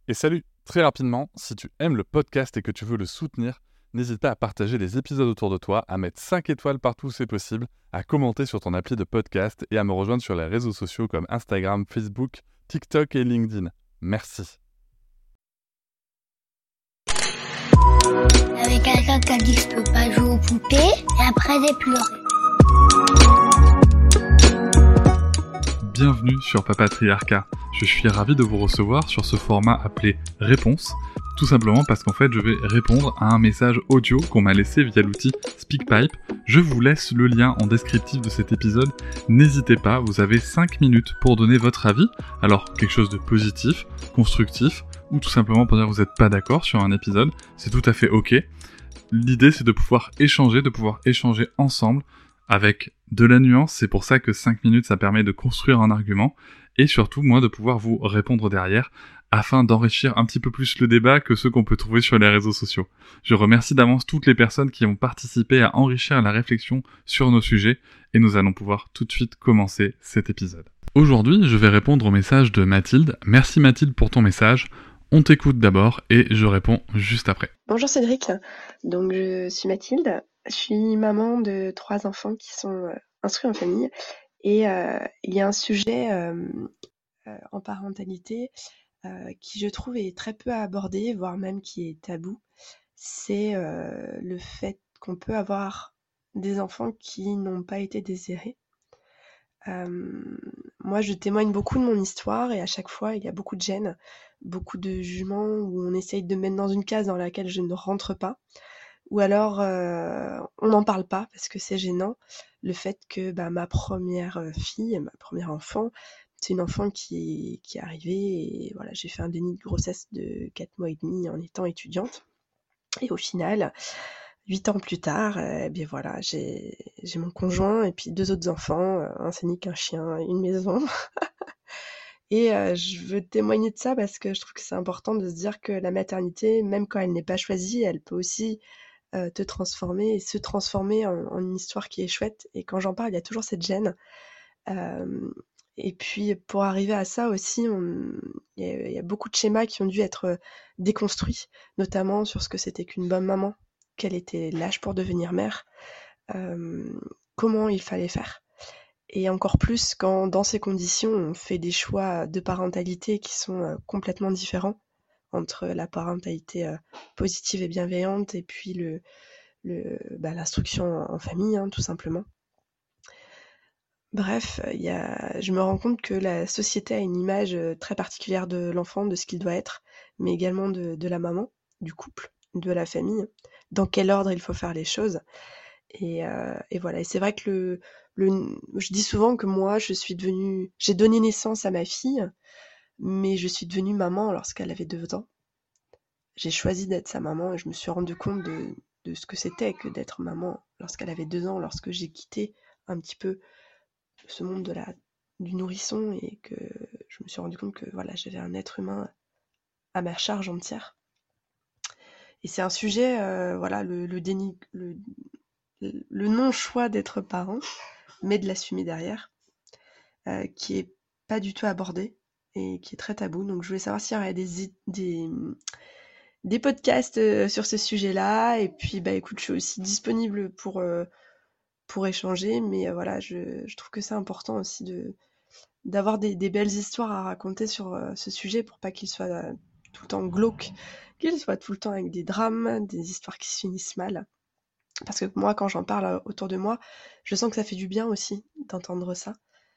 Et salut, très rapidement, si tu aimes le podcast et que tu veux le soutenir, n'hésite pas à partager les épisodes autour de toi, à mettre 5 étoiles partout où c'est possible, à commenter sur ton appli de podcast et à me rejoindre sur les réseaux sociaux comme Instagram, Facebook, TikTok et LinkedIn. Merci. Avec quelqu'un qui a dit que je peux pas jouer aux poupées, et après j'ai pleuré. Bienvenue sur Papatriarcat. Je suis ravi de vous recevoir sur ce format appelé Réponse, tout simplement parce qu'en fait je vais répondre à un message audio qu'on m'a laissé via l'outil SpeakPipe. Je vous laisse le lien en descriptif de cet épisode. N'hésitez pas, vous avez 5 minutes pour donner votre avis. Alors quelque chose de positif, constructif, ou tout simplement pour dire que vous n'êtes pas d'accord sur un épisode, c'est tout à fait ok. L'idée c'est de pouvoir échanger ensemble avec de la nuance, c'est pour ça que 5 minutes ça permet de construire un argument, et surtout moi de pouvoir vous répondre derrière, afin d'enrichir un petit peu plus le débat que ceux qu'on peut trouver sur les réseaux sociaux. Je remercie d'avance toutes les personnes qui ont participé à enrichir la réflexion sur nos sujets, et nous allons pouvoir tout de suite commencer cet épisode. Aujourd'hui, je vais répondre au message de Mathilde. Merci Mathilde pour ton message. On t'écoute d'abord et je réponds juste après. Bonjour Cédric, donc je suis Mathilde, je suis maman de 3 enfants qui sont instruits en famille et il y a un sujet en parentalité qui je trouve est très peu abordé, voire même qui est tabou, c'est le fait qu'on peut avoir des enfants qui n'ont pas été désirés. Moi je témoigne beaucoup de mon histoire et à chaque fois il y a beaucoup de gêne, beaucoup de jugements où on essaye de me mettre dans une case dans laquelle je ne rentre pas, ou alors on n'en parle pas parce que c'est gênant, le fait que ma première fille, ma première enfant, c'est une enfant qui est arrivée et voilà, j'ai fait un déni de grossesse de 4 mois et demi en étant étudiante et au final 8 ans plus tard, bien voilà, j'ai mon conjoint et puis 2 autres enfants, un scénic, un chien, une maison. Et je veux témoigner de ça parce que je trouve que c'est important de se dire que la maternité, même quand elle n'est pas choisie, elle peut aussi te transformer et se transformer en une histoire qui est chouette. Et quand j'en parle, il y a toujours cette gêne. Et puis pour arriver à ça aussi, il y a beaucoup de schémas qui ont dû être déconstruits, notamment sur ce que c'était qu'une bonne maman, quel était l'âge pour devenir mère, comment il fallait faire. Et encore plus quand dans ces conditions, on fait des choix de parentalité qui sont complètement différents entre la parentalité positive et bienveillante et puis l'instruction en famille, hein, tout simplement. Bref, je me rends compte que la société a une image très particulière de l'enfant, de ce qu'il doit être, mais également de la maman, du couple, de la famille, dans quel ordre il faut faire les choses. Et voilà. Et c'est vrai que je dis souvent que moi, j'ai donné naissance à ma fille, mais je suis devenue maman lorsqu'elle avait 2 ans. J'ai choisi d'être sa maman et je me suis rendu compte de ce que c'était que d'être maman lorsqu'elle avait 2 ans, lorsque j'ai quitté un petit peu ce monde du nourrisson et que je me suis rendu compte que voilà, j'avais un être humain à ma charge entière. Et c'est un sujet, voilà, le déni, le non-choix d'être parent, mais de l'assumer derrière, qui est pas du tout abordé et qui est très tabou. Donc je voulais savoir s'il y aurait des podcasts sur ce sujet-là. Et puis écoute, je suis aussi disponible pour échanger, mais voilà, je trouve que c'est important aussi d'avoir des belles histoires à raconter sur ce sujet pour pas qu'il soit tout le temps glauque, qu'il soit tout le temps avec des drames, des histoires qui se finissent mal. Parce que moi, quand j'en parle autour de moi, je sens que ça fait du bien aussi d'entendre ça.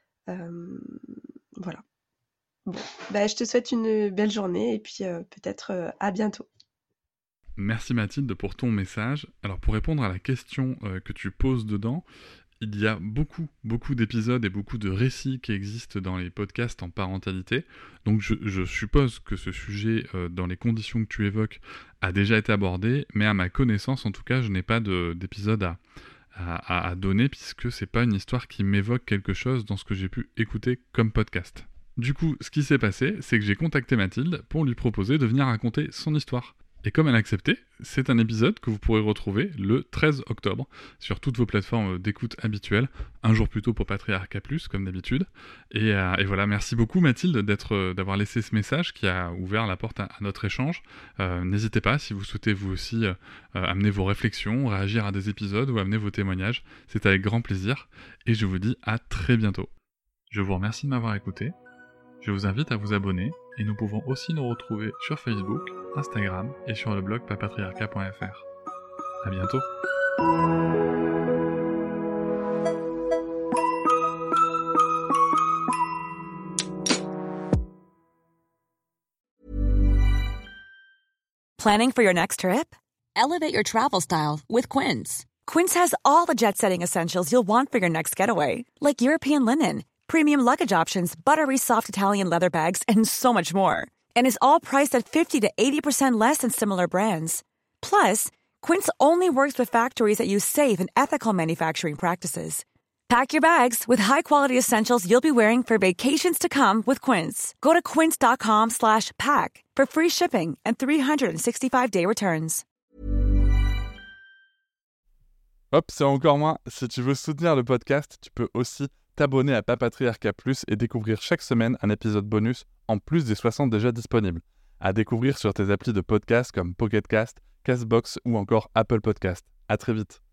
Voilà. Bon, je te souhaite une belle journée et puis peut-être à bientôt. Merci Mathilde pour ton message. Alors pour répondre à la question que tu poses dedans, il y a beaucoup d'épisodes et beaucoup de récits qui existent dans les podcasts en parentalité. Donc je suppose que ce sujet, dans les conditions que tu évoques, a déjà été abordé, mais à ma connaissance, en tout cas, je n'ai pas d'épisode à donner, puisque c'est pas une histoire qui m'évoque quelque chose dans ce que j'ai pu écouter comme podcast. Du coup, ce qui s'est passé, c'est que j'ai contacté Mathilde pour lui proposer de venir raconter son histoire. Et comme elle a accepté, c'est un épisode que vous pourrez retrouver le 13 octobre sur toutes vos plateformes d'écoute habituelles, un jour plus tôt pour Patriarcat Plus, comme d'habitude. Et voilà, merci beaucoup Mathilde d'avoir laissé ce message qui a ouvert la porte à notre échange. N'hésitez pas, si vous souhaitez vous aussi amener vos réflexions, réagir à des épisodes ou amener vos témoignages, c'est avec grand plaisir. Et je vous dis à très bientôt. Je vous remercie de m'avoir écouté. Je vous invite à vous abonner et nous pouvons aussi nous retrouver sur Facebook, Instagram et sur le blog papatriarcat.fr. À bientôt. Planning for your next trip? Elevate your travel style with Quince. Quince has all the jet-setting essentials you'll want for your next getaway, like European linen, premium luggage options, buttery soft Italian leather bags, and so much more. And is all priced at 50 to 80% less than similar brands. Plus, Quince only works with factories that use safe and ethical manufacturing practices. Pack your bags with high-quality essentials you'll be wearing for vacations to come with Quince. Go to quince.com/pack for free shipping and 365-day returns. Hop, c'est encore moins. Si tu veux soutenir le podcast, tu peux aussi t'abonner à Papatriarcat Plus et découvrir chaque semaine un épisode bonus en plus des 60 déjà disponibles. À découvrir sur tes applis de podcast comme Pocket Cast, Castbox ou encore Apple Podcast. À très vite.